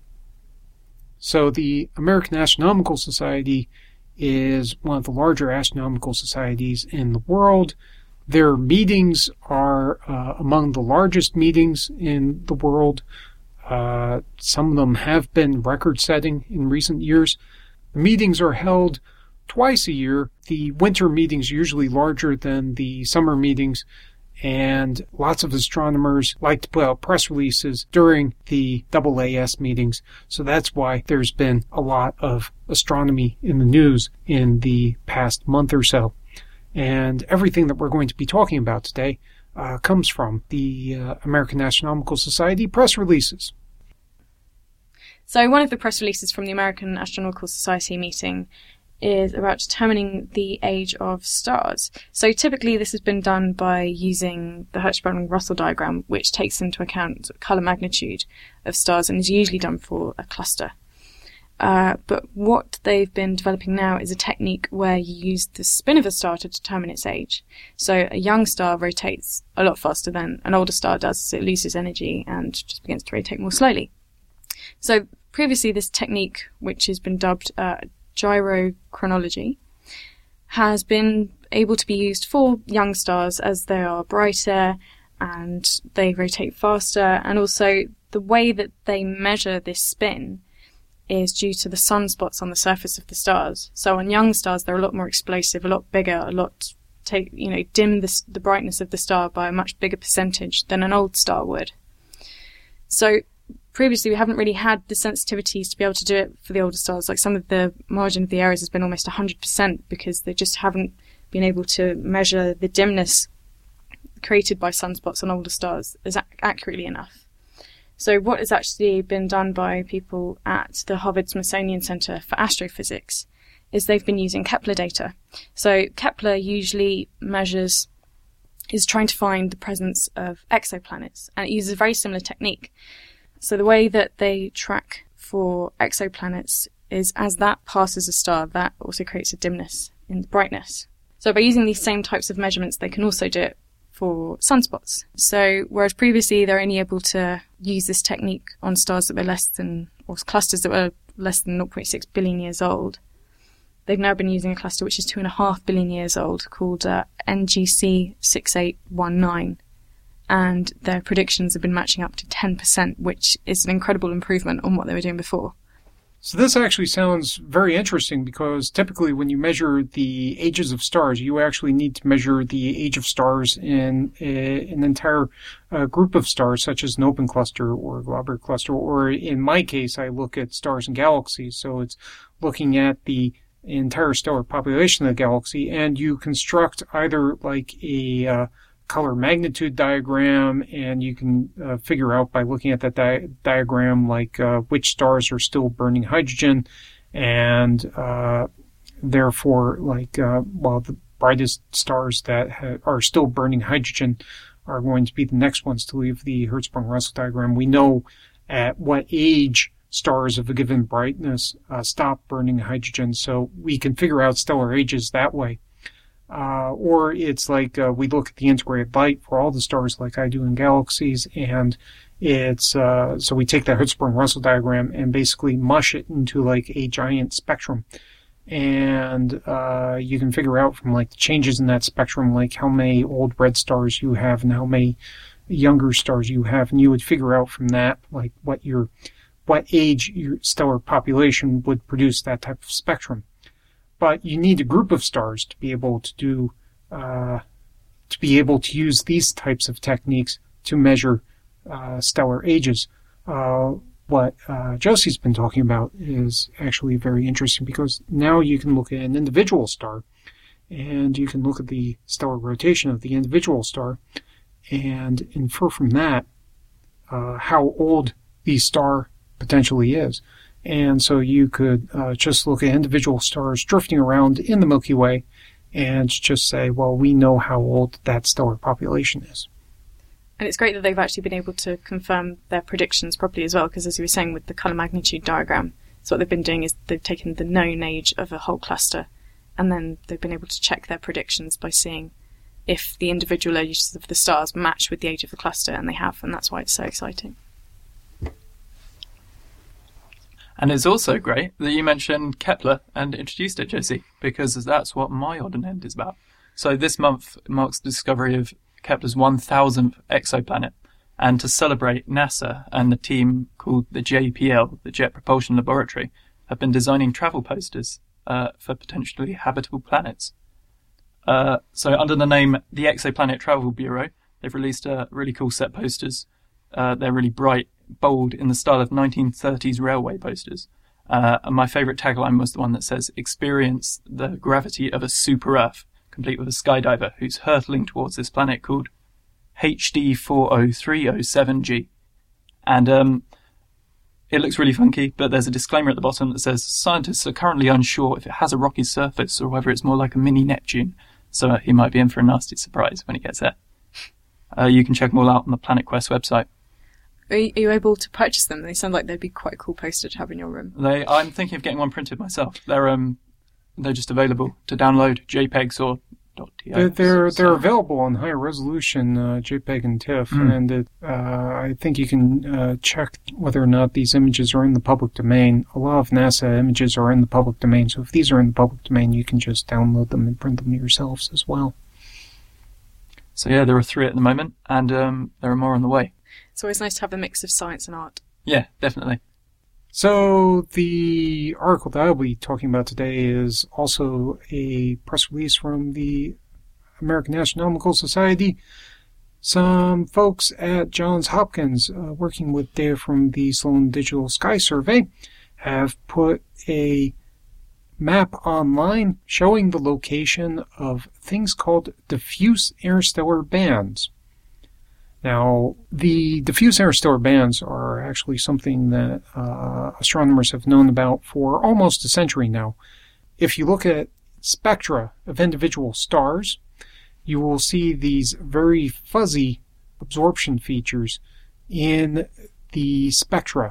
so the American Astronomical Society is one of the larger astronomical societies in the world. Their meetings are uh, among the largest meetings in the world. Uh, some of them have been record-setting in recent years. The meetings are held twice a year. The winter meetings are usually larger than the summer meetings, and lots of astronomers like to put out press releases during the A A S meetings. So that's why there's been a lot of astronomy in the news in the past month or so. And everything that we're going to be talking about today uh, comes from the uh, American Astronomical Society press releases. So one of the press releases from the American Astronomical Society meeting is about determining the age of stars. So typically this has been done by using the Hertzsprung-Russell diagram, which takes into account colour magnitude of stars and is usually done for a cluster. Uh, but what they've been developing now is a technique where you use the spin of a star to determine its age. So a young star rotates a lot faster than an older star does, so it loses energy and just begins to rotate more slowly. So previously this technique, which has been dubbed uh, gyrochronology, has been able to be used for young stars as they are brighter and they rotate faster, and also the way that they measure this spin is due to the sunspots on the surface of the stars. So on young stars, they're a lot more explosive, a lot bigger, a lot, take, you know, dim the, the brightness of the star by a much bigger percentage than an old star would. So previously, we haven't really had the sensitivities to be able to do it for the older stars. Like some of the margin of the errors has been almost one hundred percent because they just haven't been able to measure the dimness created by sunspots on older stars as ac- accurately enough. So what has actually been done by people at the Harvard-Smithsonian Center for Astrophysics is they've been using Kepler data. So Kepler usually measures, is trying to find the presence of exoplanets, and it uses a very similar technique. So the way that they track for exoplanets is as that passes a star, that also creates a dimness in the brightness. So by using these same types of measurements, they can also do it for sunspots. So whereas previously they're only able to use this technique on stars that were less than, or clusters that were less than zero point six billion years old, they've now been using a cluster which is two and a half billion years old called uh, N G C six eight one nine. And their predictions have been matching up to ten percent, which is an incredible improvement on what they were doing before. So this actually sounds very interesting because typically when you measure the ages of stars, you actually need to measure the age of stars in a, an entire uh, group of stars, such as an open cluster or a globular cluster, or in my case, I look at stars and galaxies. So it's looking at the entire stellar population of the galaxy, and you construct either like a uh, color magnitude diagram, and you can uh, figure out by looking at that di- diagram like uh, which stars are still burning hydrogen, and uh, therefore like uh, well the brightest stars that ha- are still burning hydrogen are going to be the next ones to leave the Hertzsprung-Russell diagram. We know at what age stars of a given brightness uh, stop burning hydrogen, so we can figure out stellar ages that way. Uh, or it's like uh, we look at the integrated light for all the stars like I do in galaxies, and it's uh, so we take that Hertzsprung-Russell diagram and basically mush it into like a giant spectrum, and uh, you can figure out from like the changes in that spectrum like how many old red stars you have and how many younger stars you have, and you would figure out from that like what your what age your stellar population would produce that type of spectrum. But you need a group of stars to be able to do, uh, to be able to use these types of techniques to measure uh, stellar ages. Uh, what uh, Josie's been talking about is actually very interesting because now you can look at an individual star, and you can look at the stellar rotation of the individual star, and infer from that uh, how old the star potentially is. And so you could uh, just look at individual stars drifting around in the Milky Way and just say, well, we know how old that stellar population is. And it's great that they've actually been able to confirm their predictions properly as well, because as you were saying with the colour magnitude diagram, so what they've been doing is they've taken the known age of a whole cluster, and then they've been able to check their predictions by seeing if the individual ages of the stars match with the age of the cluster, and they have, and that's why it's so exciting. And it's also great that you mentioned Kepler and introduced it, Josie, because that's what my odd and end is about. So this month marks the discovery of Kepler's one thousandth exoplanet. And to celebrate, NASA and the team called the J P L, the Jet Propulsion Laboratory, have been designing travel posters uh, for potentially habitable planets. Uh, so under the name the Exoplanet Travel Bureau, they've released a really cool set of posters. Uh, they're really bright, bold, in the style of nineteen thirties railway posters. Uh, and my favourite tagline was the one that says, "Experience the gravity of a super Earth," complete with a skydiver who's hurtling towards this planet called H D four oh three oh seven G. And um, it looks really funky, but there's a disclaimer at the bottom that says, "Scientists are currently unsure if it has a rocky surface or whether it's more like a mini Neptune, so uh, he might be in for a nasty surprise when he gets there." Uh, you can check them all out on the Planet Quest website. Are you, are you able to purchase them? They sound like they'd be quite a cool poster to have in your room. They, I'm thinking of getting one printed myself. They're um, they're just available to download, JPEGs or .tif. They're they're, so. they're available on high resolution uh, JPEG and TIFF, Mm. and it, uh, I think you can uh, check whether or not these images are in the public domain. A lot of NASA images are in the public domain, so if these are in the public domain, you can just download them and print them yourselves as well. So yeah, there are three at the moment, and um, there are more on the way. It's always nice to have a mix of science and art. Yeah, definitely. So the article that I'll be talking about today is also a press release from the American Astronomical Society. Some folks at Johns Hopkins, uh, working with data from the Sloan Digital Sky Survey, have put a map online showing the location of things called diffuse interstellar bands. Now, the diffuse interstellar bands are actually something that uh, astronomers have known about for almost a century now. If you look at spectra of individual stars, you will see these very fuzzy absorption features in the spectra.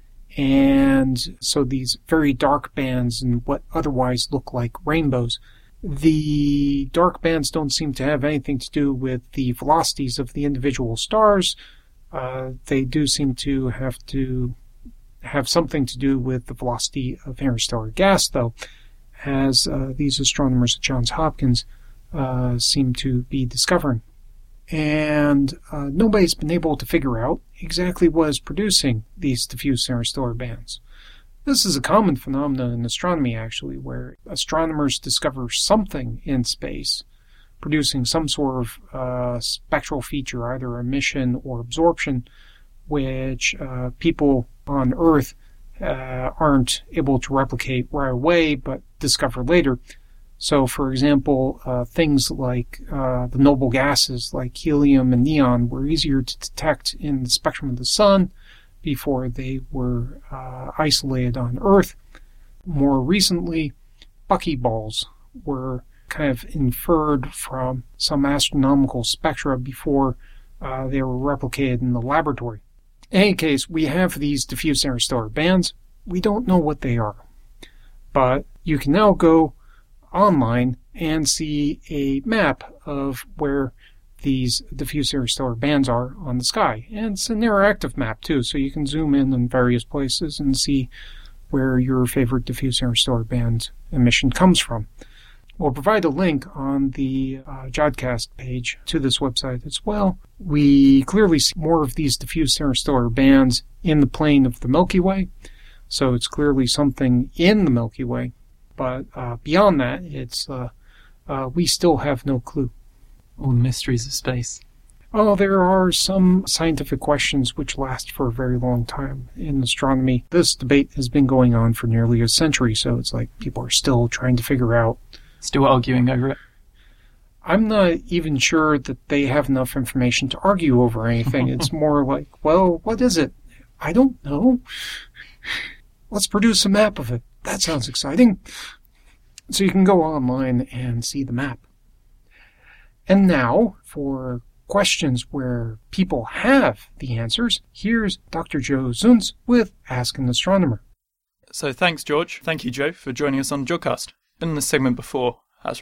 And so these very dark bands and what otherwise look like rainbows. The dark bands don't seem to have anything to do with the velocities of the individual stars. Uh, they do seem to have to have something to do with the velocity of interstellar gas, though, as uh, these astronomers at Johns Hopkins uh, seem to be discovering. And uh, nobody's been able to figure out exactly what is producing these diffuse interstellar bands. This is a common phenomenon in astronomy, actually, where astronomers discover something in space, producing some sort of uh, spectral feature, either emission or absorption, which uh, people on Earth uh, aren't able to replicate right away, but discover later. So, for example, uh, things like uh, the noble gases like helium and neon were easier to detect in the spectrum of the sun before they were uh, isolated on Earth. More recently, buckyballs were kind of inferred from some astronomical spectra before uh, they were replicated in the laboratory. In any case, we have these diffuse interstellar bands. We don't know what they are. But you can now go online and see a map of where these diffuse interstellar bands are on the sky. And it's an interactive map, too, so you can zoom in in various places and see where your favorite diffuse interstellar band emission comes from. We'll provide a link on the uh, Jodcast page to this website as well. We clearly see more of these diffuse interstellar bands in the plane of the Milky Way, so it's clearly something in the Milky Way. But uh, beyond that, it's uh, uh, we still have no clue. All the mysteries of space. Oh, there are some scientific questions which last for a very long time in astronomy. This debate has been going on for nearly a century, so it's like people are still trying to figure out. Still arguing over it. I'm not even sure that they have enough information to argue over anything. It's more like, well, what is it? I don't know. Let's produce a map of it. That sounds exciting. So you can go online and see the map. And now, for questions where people have the answers, here's Doctor Joe Zuntz with Ask an Astronomer. So thanks, George. Thank you, Joe, for joining us on Jodcast. Been in this segment before, that's right?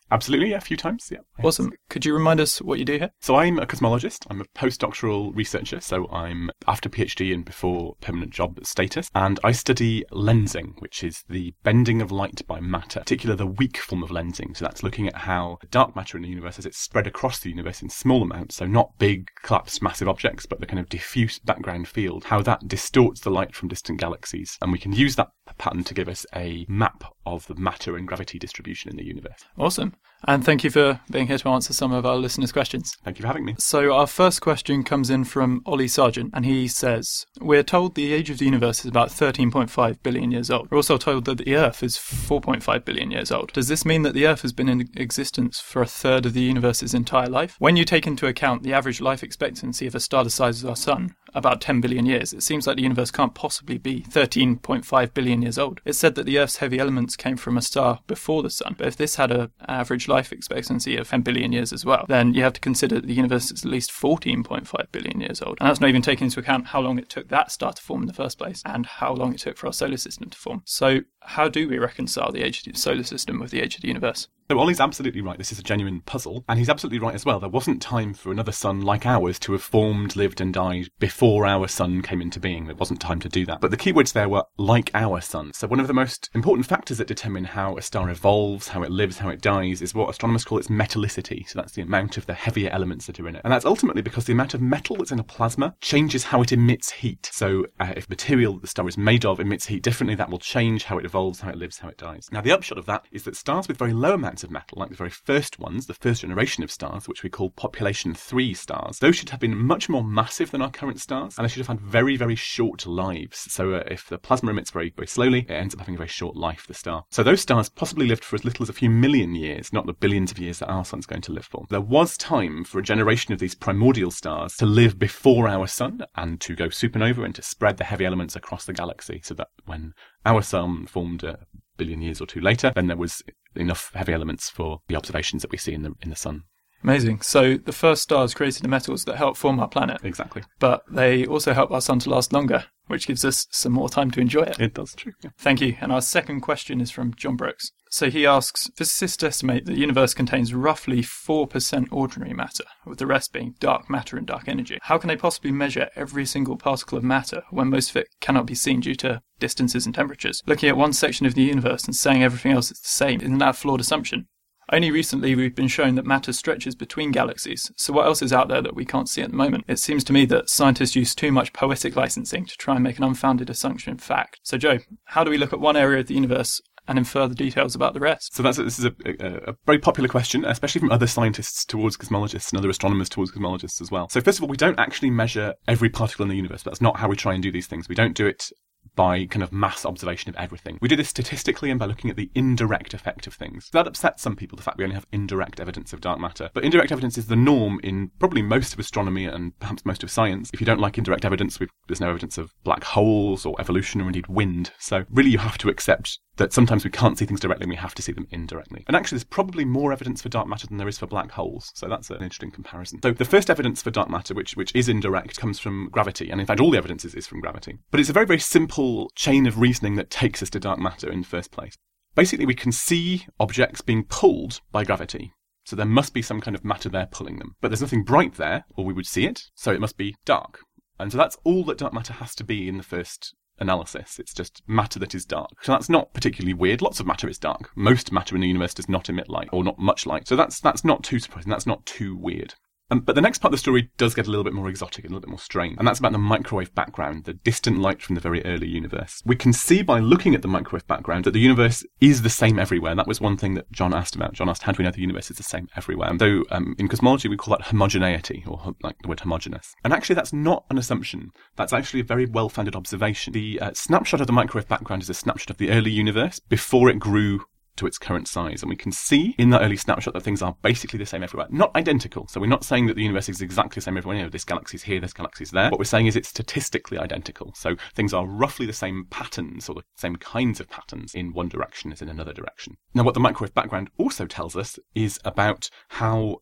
Absolutely, yeah, a few times, yeah. Awesome. Could you remind us what you do here? So I'm a cosmologist. I'm a postdoctoral researcher, so I'm after PhD and before permanent job status. And I study lensing, which is the bending of light by matter, particularly the weak form of lensing. So that's looking at how dark matter in the universe, as it's spread across the universe in small amounts, so not big, collapsed, massive objects, but the kind of diffuse background field, how that distorts the light from distant galaxies. And we can use that pattern to give us a map of the matter and gravity distribution in the universe. Awesome. And thank you for being here to answer some of our listeners' questions. Thank you for having me. So our first question comes in from Ollie Sargent, and he says, we're told the age of the universe is about thirteen point five billion years old. We're also told that the Earth is four point five billion years old. Does this mean that the Earth has been in existence for a third of the universe's entire life? When you take into account the average life expectancy of a star the size of our Sun, about ten billion years, it seems like the universe can't possibly be thirteen point five billion years old. It's said that the Earth's heavy elements came from a star before the Sun, but if this had an average life expectancy of ten billion years as well, then you have to consider that the universe is at least fourteen point five billion years old. And that's not even taking into account how long it took that star to form in the first place and how long it took for our solar system to form. So how do we reconcile the age of the solar system with the age of the universe? So Ollie's absolutely right. This is a genuine puzzle. And he's absolutely right as well. There wasn't time for another sun like ours to have formed, lived and died before our sun came into being. There wasn't time to do that. But the keywords there were like our sun. So one of the most important factors that determine how a star evolves, how it lives, how it dies, is what astronomers call its metallicity. So that's the amount of the heavier elements that are in it. And that's ultimately because the amount of metal that's in a plasma changes how it emits heat. So uh, if material that the star is made of emits heat differently, that will change how it evolves, how it lives, how it dies. Now the upshot of that is that stars with very low amounts of metal, like the very first ones, the first generation of stars, which we call population three stars, those should have been much more massive than our current stars, and they should have had very, very short lives. So uh, if the plasma emits very, very slowly, it ends up having a very short life, the star. So those stars possibly lived for as little as a few million years, not the billions of years that our sun's going to live for. There was time for a generation of these primordial stars to live before our sun and to go supernova and to spread the heavy elements across the galaxy, so that when our sun formed a billion years or two later, then there was enough heavy elements for the observations that we see in the in the sun. Amazing. So the first stars created the metals that help form our planet. Exactly. But they also help our sun to last longer, which gives us some more time to enjoy it. It does, true. Yeah. Thank you. And our second question is from John Brooks. So he asks, physicists estimate that the universe contains roughly four percent ordinary matter, with the rest being dark matter and dark energy. How can they possibly measure every single particle of matter when most of it cannot be seen due to distances and temperatures? Looking at one section of the universe and saying everything else is the same, isn't that a flawed assumption? Only recently we've been shown that matter stretches between galaxies, so what else is out there that we can't see at the moment? It seems to me that scientists use too much poetic licensing to try and make an unfounded assumption fact. So Joe, how do we look at one area of the universe and infer the details about the rest? So that's this is a, a, a very popular question, especially from other scientists towards cosmologists and other astronomers towards cosmologists as well. So first of all, we don't actually measure every particle in the universe. That's not how we try and do these things. We don't do it by kind of mass observation of everything. We do this statistically and by looking at the indirect effect of things. That upsets some people, the fact we only have indirect evidence of dark matter. But indirect evidence is the norm in probably most of astronomy and perhaps most of science. If you don't like indirect evidence, we've, there's no evidence of black holes or evolution or indeed wind. So really you have to accept that sometimes we can't see things directly and we have to see them indirectly. And actually there's probably more evidence for dark matter than there is for black holes. So that's an interesting comparison. So the first evidence for dark matter, which which is indirect, comes from gravity. And in fact all the evidence is, is from gravity. But it's a very, very simple chain of reasoning that takes us to dark matter in the first place. Basically we can see objects being pulled by gravity. So there must be some kind of matter there pulling them. But there's nothing bright there, or we would see it, so it must be dark. And so that's all that dark matter has to be in the first analysis. It's just matter that is dark. So that's not particularly weird. Lots of matter is dark. Most matter in the universe does not emit light, or not much light. So that's that's not too surprising. That's not too weird. Um, but the next part of the story does get a little bit more exotic, a little bit more strange. And that's about the microwave background, the distant light from the very early universe. We can see by looking at the microwave background that the universe is the same everywhere. That was one thing that John asked about. John asked, how do we know the universe is the same everywhere? And though um, in cosmology we call that homogeneity, or like the word homogeneous. And actually that's not an assumption. That's actually a very well-founded observation. The uh, snapshot of the microwave background is a snapshot of the early universe before it grew to its current size. And we can see in that early snapshot that things are basically the same everywhere. Not identical. So we're not saying that the universe is exactly the same everywhere. You know, this galaxy's here, this galaxy's there. What we're saying is it's statistically identical. So things are roughly the same patterns, or the same kinds of patterns in one direction as in another direction. Now what the microwave background also tells us is about how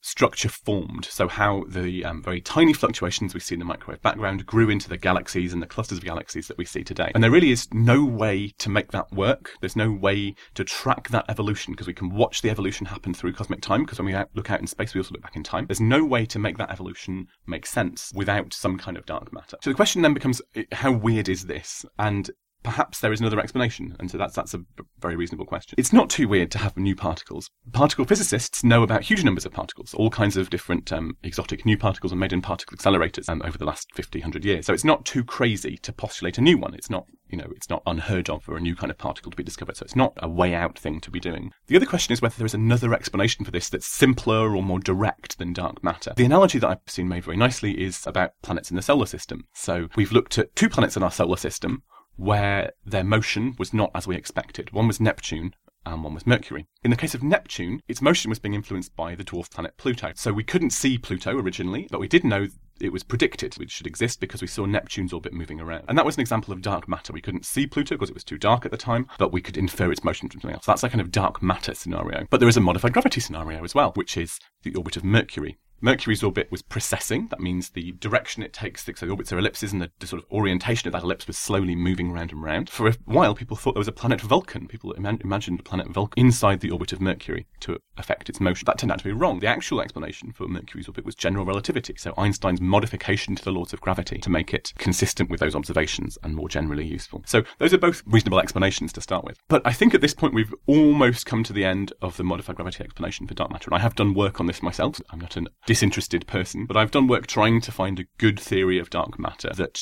structure formed, so how the um, very tiny fluctuations we see in the microwave background grew into the galaxies and the clusters of galaxies that we see today. And there really is no way to make that work. There's no way to track that evolution, because we can watch the evolution happen through cosmic time, because when we out, look out in space, we also look back in time. There's no way to make that evolution make sense without some kind of dark matter. So the question then becomes, how weird is this? And perhaps there is another explanation, and so that's that's a very reasonable question. It's not too weird to have new particles. Particle physicists know about huge numbers of particles. All kinds of different um, exotic new particles are made in particle accelerators um, over the last fifty, one hundred years. So it's not too crazy to postulate a new one. It's not, you know, it's not unheard of for a new kind of particle to be discovered. So it's not a way out thing to be doing. The other question is whether there is another explanation for this that's simpler or more direct than dark matter. The analogy that I've seen made very nicely is about planets in the solar system. So we've looked at two planets in our solar system where their motion was not as we expected. One was Neptune and one was Mercury. In the case of Neptune, its motion was being influenced by the dwarf planet Pluto. So we couldn't see Pluto originally, but we did know it was predicted it should exist because we saw Neptune's orbit moving around. And that was an example of dark matter. We couldn't see Pluto because it was too dark at the time, but we could infer its motion from something else. That's a kind of dark matter scenario. But there is a modified gravity scenario as well, which is the orbit of Mercury. Mercury's orbit was precessing. That means the direction it takes, so the orbits are ellipses, and the, the sort of orientation of that ellipse was slowly moving round and round. For a while, people thought there was a planet Vulcan. People ima- imagined a planet Vulcan inside the orbit of Mercury to affect its motion. That turned out to be wrong. The actual explanation for Mercury's orbit was general relativity, so Einstein's modification to the laws of gravity to make it consistent with those observations and more generally useful. So those are both reasonable explanations to start with. But I think at this point we've almost come to the end of the modified gravity explanation for dark matter, and I have done work on this myself. I'm not an disinterested person, but I've done work trying to find a good theory of dark matter that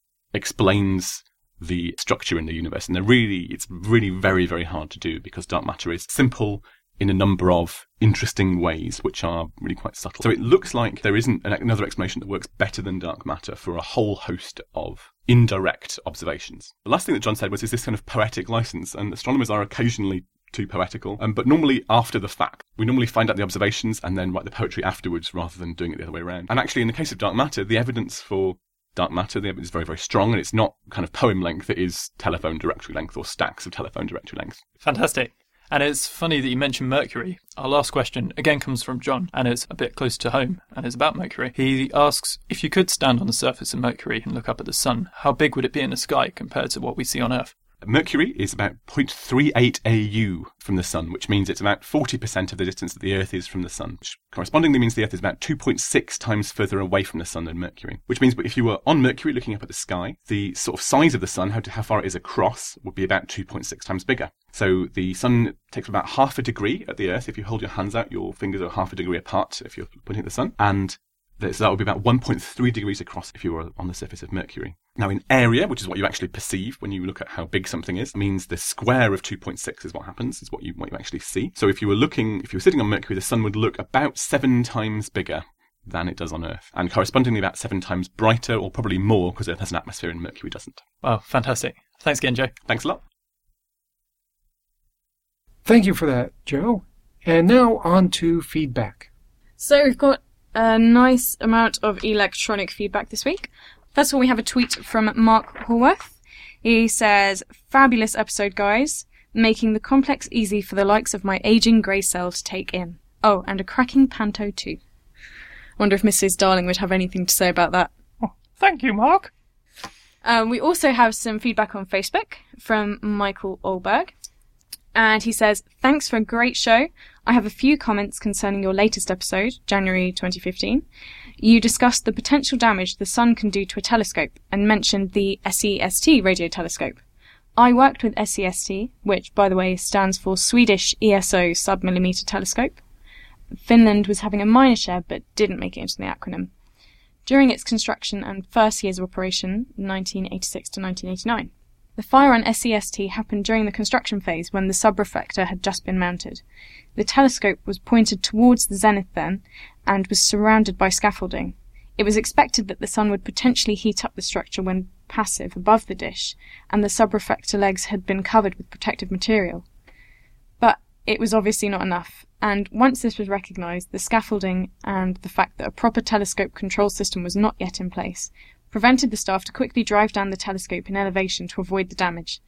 explains the structure in the universe. And they're really, it's really very, very hard to do because dark matter is simple in a number of interesting ways, which are really quite subtle. So it looks like there isn't an, another explanation that works better than dark matter for a whole host of indirect observations. The last thing that John said was, is this kind of poetic license? And astronomers are occasionally too poetical, um, but normally after the fact. We normally find out the observations and then write the poetry afterwards rather than doing it the other way around. And actually, in the case of dark matter, the evidence for dark matter, the evidence is very, very strong, and it's not kind of poem length, it is telephone directory length or stacks of telephone directory length. Fantastic. And it's funny that you mentioned Mercury. Our last question, again, comes from John, and it's a bit close to home, and it's about Mercury. He asks, if you could stand on the surface of Mercury and look up at the sun, how big would it be in the sky compared to what we see on Earth? Mercury is about zero point three eight A U from the Sun, which means it's about forty percent of the distance that the Earth is from the Sun, which correspondingly means the Earth is about two point six times further away from the Sun than Mercury. Which means if you were on Mercury looking up at the sky, the sort of size of the Sun, how, to, how far it is across, would be about two point six times bigger. So the Sun takes about half a degree at the Earth. If you hold your hands out, your fingers are half a degree apart if you're pointing at the Sun. And so that would be about one point three degrees across if you were on the surface of Mercury. Now, in area, which is what you actually perceive when you look at how big something is, means the square of two point six is what happens, is what you what you actually see. So if you were looking, if you were sitting on Mercury, the Sun would look about seven times bigger than it does on Earth, and correspondingly about seven times brighter, or probably more, because Earth has an atmosphere and Mercury doesn't. Wow, fantastic. Thanks again, Joe. Thanks a lot. Thank you for that, Joe. And now on to feedback. So we've got a nice amount of electronic feedback this week. First of all, we have a tweet from Mark Horworth. He says, fabulous episode, guys. Making the complex easy for the likes of my aging grey cell to take in. Oh, and a cracking panto too. Wonder if Missus Darling would have anything to say about that. Oh, thank you, Mark. Um, we also have some feedback on Facebook from Michael Olberg. And he says, thanks for a great show. I have a few comments concerning your latest episode, January twenty fifteen. You discussed the potential damage the sun can do to a telescope and mentioned the S E S T radio telescope. I worked with S E S T, which, by the way, stands for Swedish E S O Submillimeter Telescope. Finland was having a minor share but didn't make it into the acronym. During its construction and first years of operation, nineteen eighty-six to nineteen eighty-nine. The fire on S E S T happened during the construction phase when the subreflector had just been mounted. The telescope was pointed towards the zenith then and was surrounded by scaffolding. It was expected that the sun would potentially heat up the structure when passive above the dish, and the subreflector legs had been covered with protective material. But it was obviously not enough, and once this was recognised, the scaffolding and the fact that a proper telescope control system was not yet in place prevented the staff to quickly drive down the telescope in elevation to avoid the damage.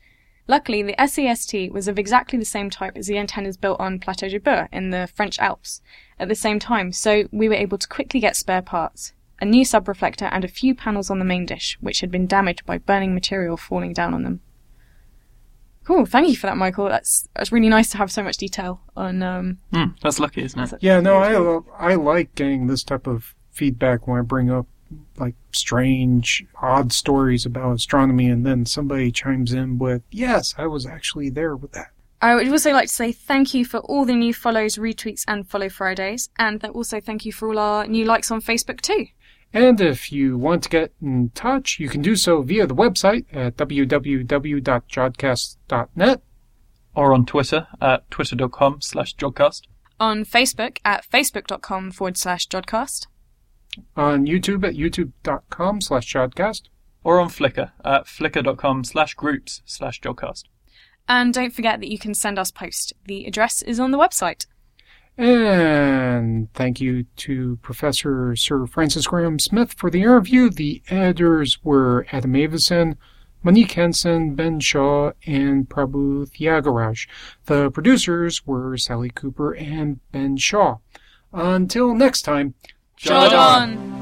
Luckily, the S E S T was of exactly the same type as the antennas built on Plateau de Bure in the French Alps at the same time, so we were able to quickly get spare parts, a new subreflector and a few panels on the main dish, which had been damaged by burning material falling down on them. Cool, thank you for that, Michael. That's that's really nice to have so much detail on... Um, mm, that's lucky, isn't it? Yeah, no, I, I like getting this type of feedback when I bring up like strange, odd stories about astronomy, and then somebody chimes in with, yes, I was actually there with that. I would also like to say thank you for all the new follows, retweets, and Follow Fridays, and also thank you for all our new likes on Facebook too. And if you want to get in touch, you can do so via the website at w w w dot jodcast dot net. Or on Twitter at twitter.com slash jodcast. On Facebook at facebook.com forward slash jodcast. On YouTube at youtube.com slash jodcast. Or on Flickr at flickr.com slash groups slash jodcast. And don't forget that you can send us posts. The address is on the website. And thank you to Professor Sir Francis Graham-Smith for the interview. The editors were Adam Avison, Monique Henson, Ben Shaw, and Prabhu Thiagaraj. The producers were Sally Cooper and Ben Shaw. Until next time, Jod on!